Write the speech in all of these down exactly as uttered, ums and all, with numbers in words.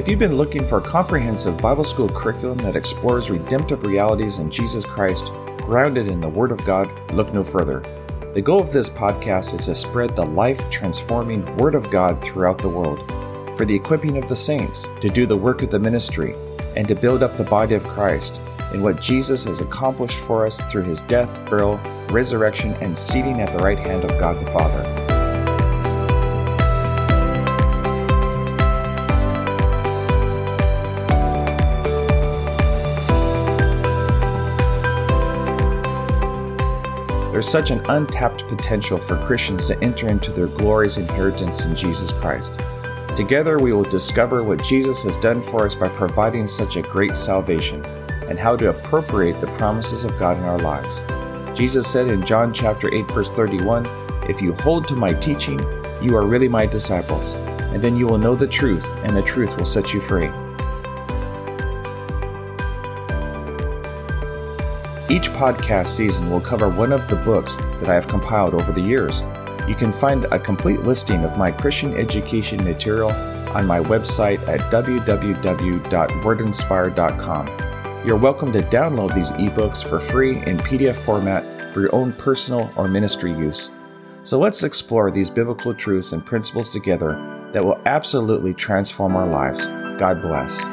If you've been looking for a comprehensive Bible school curriculum that explores redemptive realities in Jesus Christ, grounded in the Word of God, look no further. The goal of this podcast is to spread the life-transforming Word of God throughout the world, for the equipping of the saints to do the work of the ministry, and to build up the body of Christ in what Jesus has accomplished for us through his death, burial, resurrection, and seating at the right hand of God the Father. There's such an untapped potential for Christians to enter into their glorious inheritance in Jesus Christ. Together we will discover what Jesus has done for us by providing such a great salvation, and how to appropriate the promises of God in our lives. Jesus said in John chapter eight, verse thirty-one, "If you hold to my teaching, you are really my disciples, and then you will know the truth, and the truth will set you free." Each podcast season will cover one of the books that I have compiled over the years. You can find a complete listing of my Christian education material on my website at w w w dot word inspire dot com. You're welcome to download these ebooks for free in P D F format for your own personal or ministry use. So let's explore these biblical truths and principles together that will absolutely transform our lives. God bless.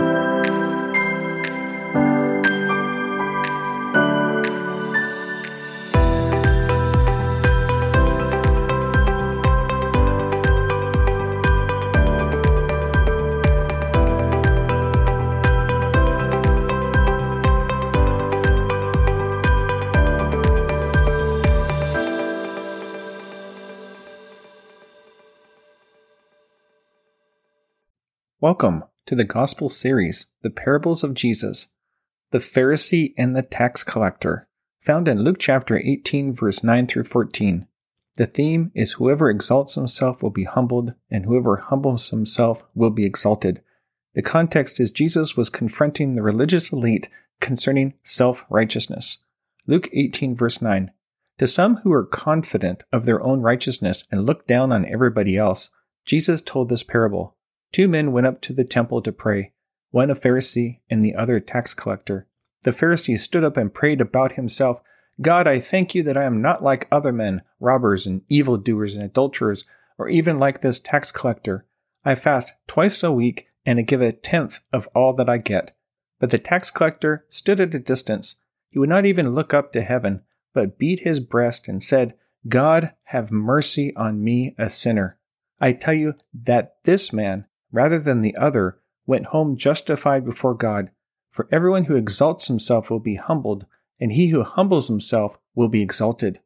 Welcome to the Gospel series, The Parables of Jesus, the Pharisee and the Tax Collector, found in Luke chapter eighteen, verse nine through fourteen. The theme is whoever exalts himself will be humbled, and whoever humbles himself will be exalted. The context is Jesus was confronting the religious elite concerning self-righteousness. Luke eighteen, verse nine. To some who are confident of their own righteousness and look down on everybody else, Jesus told this parable. Two men went up to the temple to pray, one a Pharisee and the other a tax collector. The Pharisee stood up and prayed about himself, "God, I thank you that I am not like other men, robbers and evildoers and adulterers, or even like this tax collector. I fast twice a week and I give a tenth of all that I get." But the tax collector stood at a distance. He would not even look up to heaven, but beat his breast and said, "God, have mercy on me, a sinner." I tell you that this man, rather than the other, went home justified before God. For everyone who exalts himself will be humbled, and he who humbles himself will be exalted.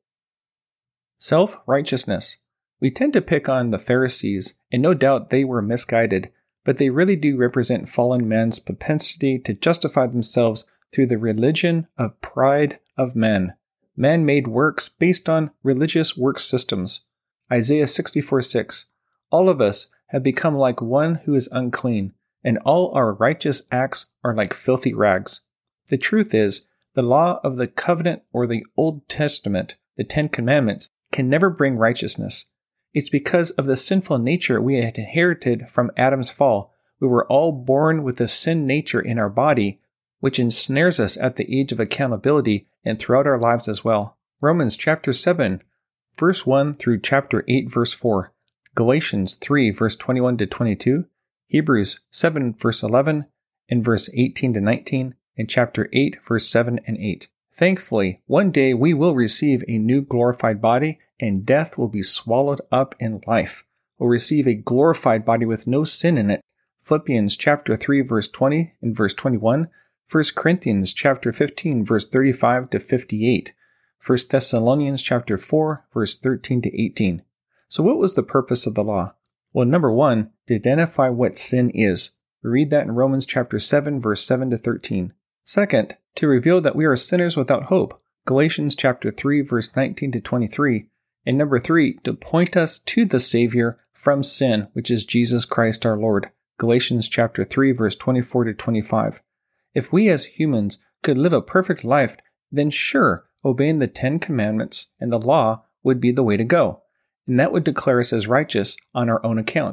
Self-righteousness. We tend to pick on the Pharisees, and no doubt they were misguided, but they really do represent fallen man's propensity to justify themselves through the religion of pride of men. Man-made works based on religious work systems. Isaiah sixty-four six. All of us have become like one who is unclean, and all our righteous acts are like filthy rags. The truth is, the law of the covenant or the Old Testament, the Ten Commandments, can never bring righteousness. It's because of the sinful nature we had inherited from Adam's fall. We were all born with the sin nature in our body, which ensnares us at the age of accountability and throughout our lives as well. Romans chapter seven, verse one through chapter eight, verse four. Galatians three, verse twenty-one to twenty-two, Hebrews seven, verse eleven, and verse eighteen to nineteen, and chapter eight, verse seven and eight. Thankfully, one day we will receive a new glorified body, and death will be swallowed up in life. We'll receive a glorified body with no sin in it. Philippians chapter three, verse twenty and verse twenty-one, First Corinthians chapter fifteen, verse thirty-five to fifty-eight, First Thessalonians chapter four, verse thirteen to eighteen. So what was the purpose of the law? Well, number one, to identify what sin is. We read that in Romans chapter seven, verse seven to thirteen. Second, to reveal that we are sinners without hope. Galatians chapter three, verse nineteen to twenty-three. And number three, to point us to the Savior from sin, which is Jesus Christ our Lord. Galatians chapter three, verse twenty-four to twenty-five. If we as humans could live a perfect life, then sure, obeying the Ten Commandments and the law would be the way to go. And that would declare us as righteous on our own account.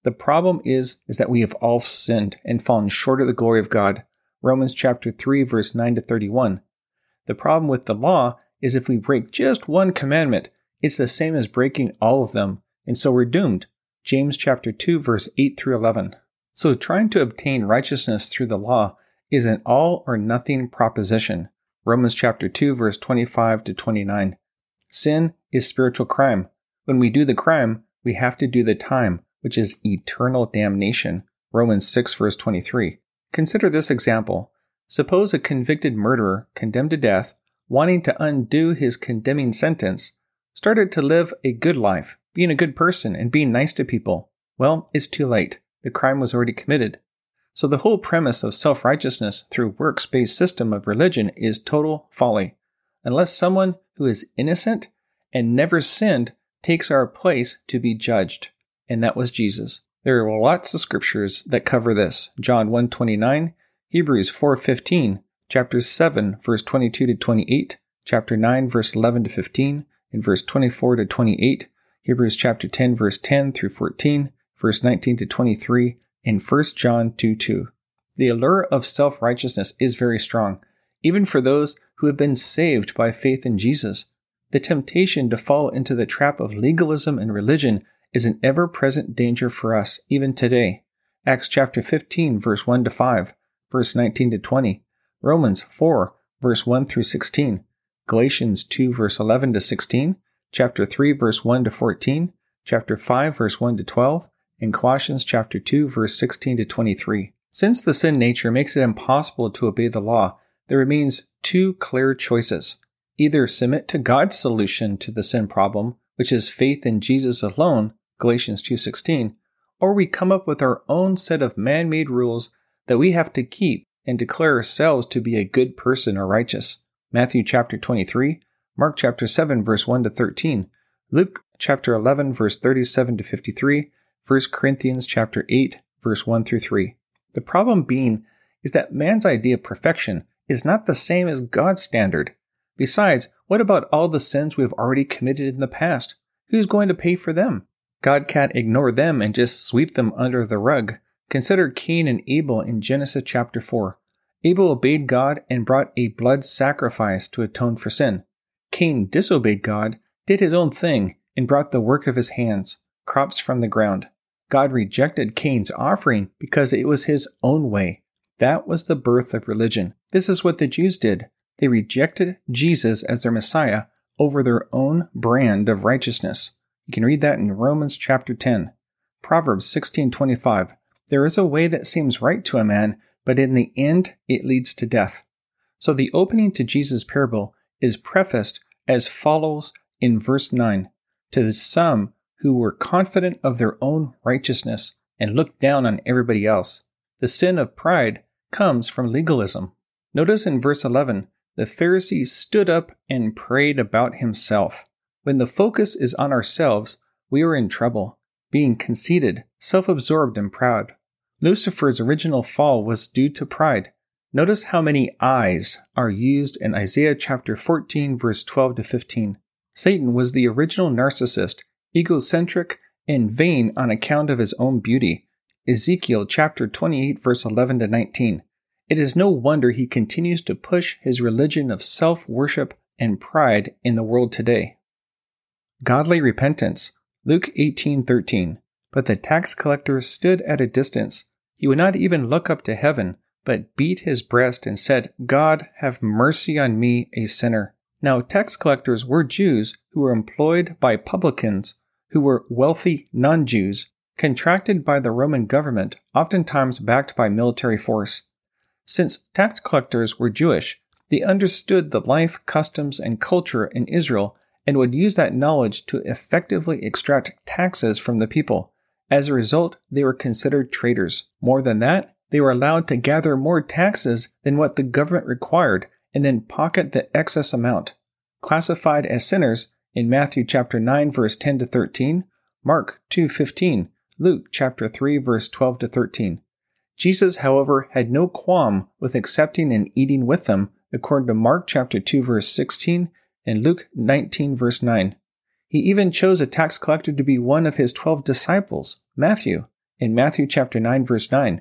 The problem is, is that we have all sinned and fallen short of the glory of God. Romans chapter three, verse nine to thirty-one. The problem with the law is if we break just one commandment, it's the same as breaking all of them, and so we're doomed. James chapter two, verse eight through eleven. So trying to obtain righteousness through the law is an all or nothing proposition. Romans chapter two, verse twenty-five to twenty-nine. Sin is spiritual crime. When we do the crime, we have to do the time, which is eternal damnation. Romans six, verse twenty-three. Consider this example. Suppose a convicted murderer, condemned to death, wanting to undo his condemning sentence, started to live a good life, being a good person and being nice to people. Well, it's too late. The crime was already committed. So the whole premise of self-righteousness through works-based system of religion is total folly, unless someone who is innocent and never sinned takes our place to be judged. And that was Jesus. There are lots of scriptures that cover this. John one twenty-nine, Hebrews four fifteen, chapter seven, verse twenty-two to twenty-eight, chapter nine, verse eleven to fifteen, and verse twenty-four to twenty-eight, Hebrews chapter ten, verse ten through fourteen, verse nineteen to twenty-three, and First John two two. The allure of self-righteousness is very strong, even for those who have been saved by faith in Jesus. The temptation to fall into the trap of legalism and religion is an ever-present danger for us, even today. Acts chapter fifteen, verse one to five, verse nineteen to twenty, Romans four, verse one through sixteen, Galatians two, verse eleven to sixteen, chapter three, verse one to fourteen, chapter five, verse one to twelve, and Colossians chapter two, verse sixteen to twenty-three. Since the sin nature makes it impossible to obey the law, there remains two clear choices. Either submit to God's solution to the sin problem, which is faith in Jesus alone, Galatians two sixteen, or we come up with our own set of man-made rules that we have to keep and declare ourselves to be a good person or righteous. Matthew chapter twenty-three, Mark chapter seven, verse one to thirteen, Luke chapter eleven, verse thirty-seven to fifty-three, First Corinthians chapter eight, verse one through three. The problem being is that man's idea of perfection is not the same as God's standard. Besides, what about all the sins we have already committed in the past? Who's going to pay for them? God can't ignore them and just sweep them under the rug. Consider Cain and Abel in Genesis chapter four. Abel obeyed God and brought a blood sacrifice to atone for sin. Cain disobeyed God, did his own thing, and brought the work of his hands, crops from the ground. God rejected Cain's offering because it was his own way. That was the birth of religion. This is what the Jews did. They rejected Jesus as their Messiah over their own brand of righteousness. You can read that in Romans chapter ten. Proverbs sixteen twenty-five. There is a way that seems right to a man, but in the end it leads to death. So the opening to Jesus' parable is prefaced as follows in verse nine. To the some who were confident of their own righteousness and looked down on everybody else. The sin of pride comes from legalism. Notice in verse eleven, the Pharisee stood up and prayed about himself. When the focus is on ourselves, we are in trouble, being conceited, self-absorbed, and proud. Lucifer's original fall was due to pride. Notice how many I's are used in Isaiah chapter fourteen, verse twelve to fifteen. Satan was the original narcissist, egocentric, and vain on account of his own beauty. Ezekiel chapter twenty-eight, verse eleven to nineteen. It is no wonder he continues to push his religion of self-worship and pride in the world today. Godly repentance. Luke eighteen thirteen. But the tax collector stood at a distance. He would not even look up to heaven, but beat his breast and said, God, have mercy on me, a sinner. Now, tax collectors were Jews who were employed by publicans, who were wealthy non-Jews, contracted by the Roman government, oftentimes backed by military force. Since tax collectors were Jewish, they understood the life, customs, and culture in Israel and would use that knowledge to effectively extract taxes from the people. As a result, they were considered traitors. More than that, they were allowed to gather more taxes than what the government required and then pocket the excess amount. Classified as sinners in Matthew chapter nine, verse ten to thirteen, Mark two fifteen, Luke chapter three, verse twelve to thirteen. Jesus, however, had no qualm with accepting and eating with them, according to Mark chapter two, verse sixteen, and Luke nineteen, verse nine. He even chose a tax collector to be one of his twelve disciples, Matthew. In Matthew chapter nine, verse nine,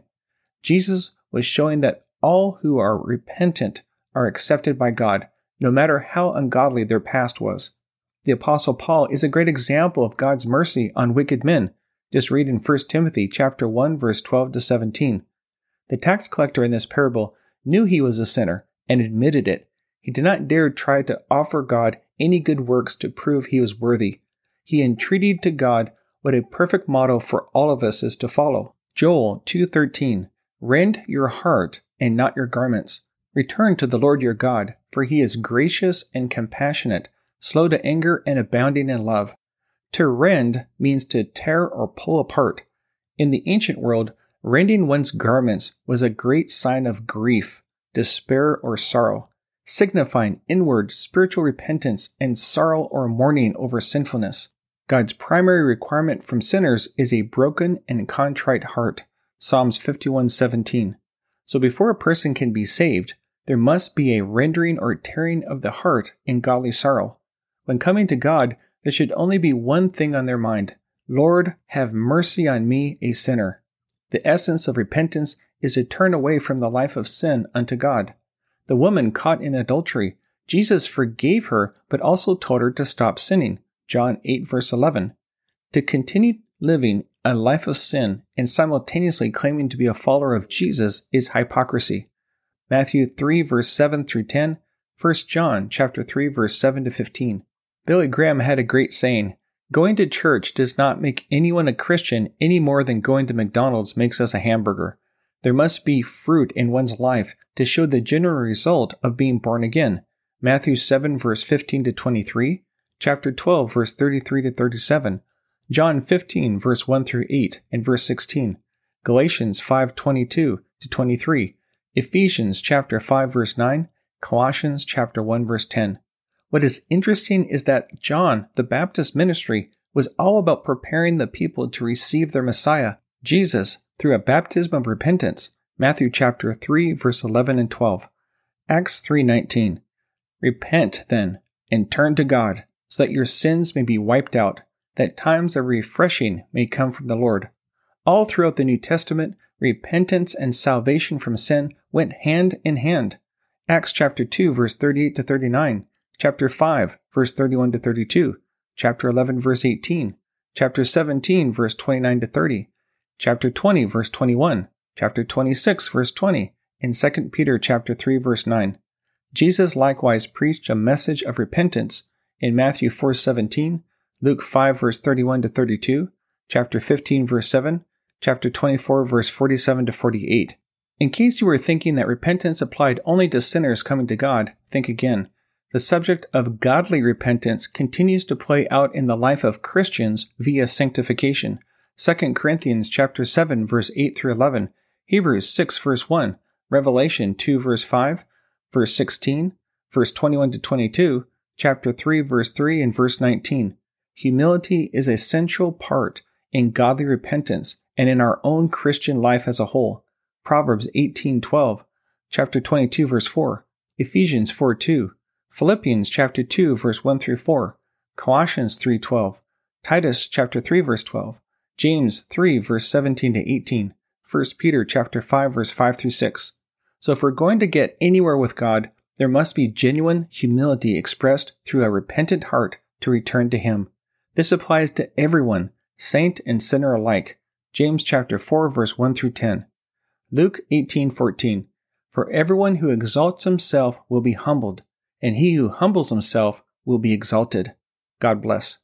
Jesus was showing that all who are repentant are accepted by God, no matter how ungodly their past was. The Apostle Paul is a great example of God's mercy on wicked men. Just read in First Timothy chapter one, verse twelve to seventeen. The tax collector in this parable knew he was a sinner and admitted it. He did not dare try to offer God any good works to prove he was worthy. He entreated to God what a perfect model for all of us is to follow. Joel two thirteen, Rend your heart and not your garments. Return to the Lord your God, for he is gracious and compassionate, slow to anger and abounding in love. To rend means to tear or pull apart. In the ancient world, rending one's garments was a great sign of grief, despair, or sorrow, signifying inward spiritual repentance and sorrow or mourning over sinfulness. God's primary requirement from sinners is a broken and contrite heart. Psalms fifty-one seventeen. So before a person can be saved, there must be a rendering or tearing of the heart in godly sorrow. When coming to God, there should only be one thing on their mind: Lord, have mercy on me, a sinner. The essence of repentance is to turn away from the life of sin unto God. The woman caught in adultery, Jesus forgave her, but also told her to stop sinning. John eight, verse eleven. To continue living a life of sin and simultaneously claiming to be a follower of Jesus is hypocrisy. Matthew three, verse seven through ten, First John chapter three, verse seven to fifteen. Billy Graham had a great saying: going to church does not make anyone a Christian any more than going to McDonald's makes us a hamburger. There must be fruit in one's life to show the general result of being born again. Matthew seven, verse fifteen to twenty-three, chapter twelve, verse thirty-three to thirty-seven, John fifteen, verse one through eight and verse sixteen, Galatians five, twenty-two to twenty-three, Ephesians chapter five, verse nine, Colossians chapter one, verse ten. What is interesting is that John the Baptist ministry was all about preparing the people to receive their Messiah, Jesus, through a baptism of repentance. Matthew chapter three, verse eleven and twelve. Acts three nineteen. Repent, then, and turn to God, so that your sins may be wiped out, that times of refreshing may come from the Lord. All throughout the New Testament, repentance and salvation from sin went hand in hand. Acts chapter two, verse thirty-eight to thirty-nine, chapter five, verse thirty-one to thirty-two, chapter eleven, verse eighteen, chapter seventeen, verse twenty-nine to thirty, chapter twenty, verse twenty-one, chapter twenty-six, verse twenty, and Second Peter chapter three, verse nine. Jesus likewise preached a message of repentance in Matthew four seventeen, Luke five, verse thirty-one to thirty-two, chapter fifteen, verse seven, chapter twenty-four, verse forty-seven to forty-eight. In case you were thinking that repentance applied only to sinners coming to God, think again. The subject of godly repentance continues to play out in the life of Christians via sanctification. Second Corinthians chapter seven, verse eight through eleven, Hebrews six, verse one, Revelation two, verse five, verse sixteen, verse twenty-one to twenty-two, chapter three, verse three, and verse nineteen. Humility is a central part in godly repentance and in our own Christian life as a whole. Proverbs eighteen twelve, chapter twenty-two, verse four, Ephesians four two, Philippians chapter two, verse one through four, Colossians three twelve, Titus chapter three, verse twelve, James three, verse seventeen to eighteen, First Peter chapter five, verse five through six. So if we're going to get anywhere with God, there must be genuine humility expressed through a repentant heart to return to Him. This applies to everyone, saint and sinner alike. James chapter four, verse one through ten. Luke eighteen fourteen. For everyone who exalts himself will be humbled, and he who humbles himself will be exalted. God bless.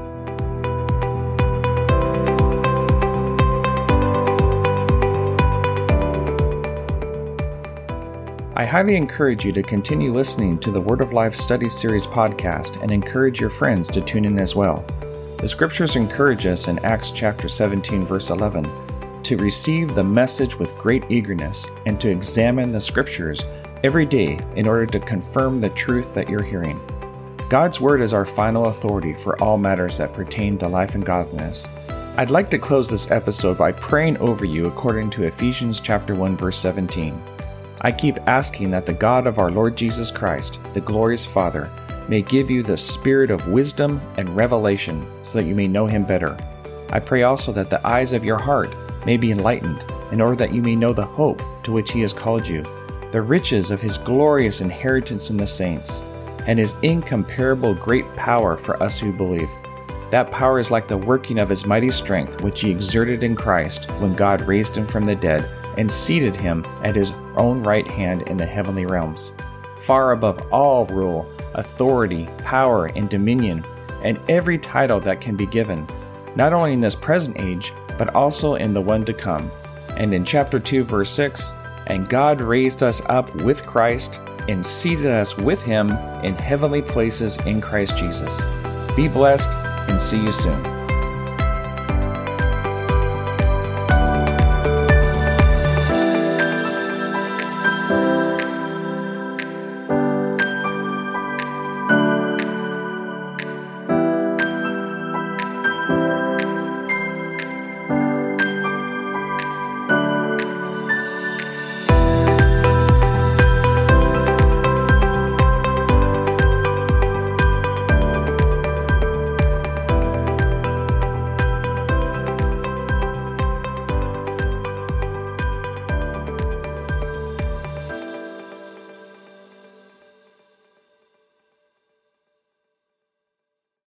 I highly encourage you to continue listening to the Word of Life Study Series podcast and encourage your friends to tune in as well. The scriptures encourage us in Acts chapter seventeen, verse eleven, to receive the message with great eagerness and to examine the scriptures every day in order to confirm the truth that you're hearing. God's Word is our final authority for all matters that pertain to life and godliness. I'd like to close this episode by praying over you according to Ephesians chapter one, verse seventeen. I keep asking that the God of our Lord Jesus Christ, the glorious Father, may give you the spirit of wisdom and revelation so that you may know Him better. I pray also that the eyes of your heart may be enlightened, in order that you may know the hope to which he has called you, the riches of his glorious inheritance in the saints, and his incomparable great power for us who believe. That power is like the working of his mighty strength, which he exerted in Christ when God raised him from the dead and seated him at his own right hand in the heavenly realms, far above all rule, authority, power, and dominion, and every title that can be given, not only in this present age, but also in the one to come. And in chapter two, verse six, and God raised us up with Christ and seated us with him in heavenly places in Christ Jesus. Be blessed and see you soon.